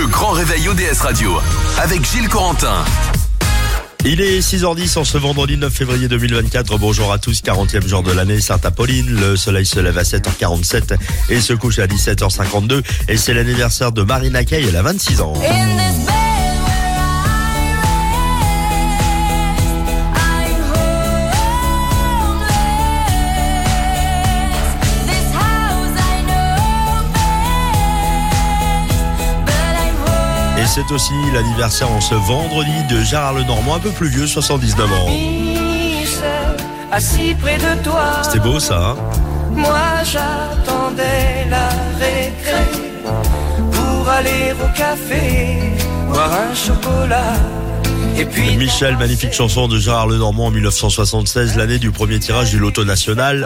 Le grand réveil ODS Radio avec Gilles Corentin. Il est 6h10 en ce vendredi 9 février 2024. Bonjour à tous, 40e jour de l'année, Sainte-Apolline. Le soleil se lève à 7h47 et se couche à 17h52. Et c'est l'anniversaire de Marina Kaye, elle a 26 ans. Et c'est aussi l'anniversaire en ce vendredi de Gérard Lenormand, un peu plus vieux, 79 ans. Assis près de toi. C'était beau ça, hein? Moi j'attendais la récré pour aller au café, boire un chocolat. Et puis Michel, magnifique chanson de Gérard Lenormand en 1976, l'année du premier tirage du Loto National.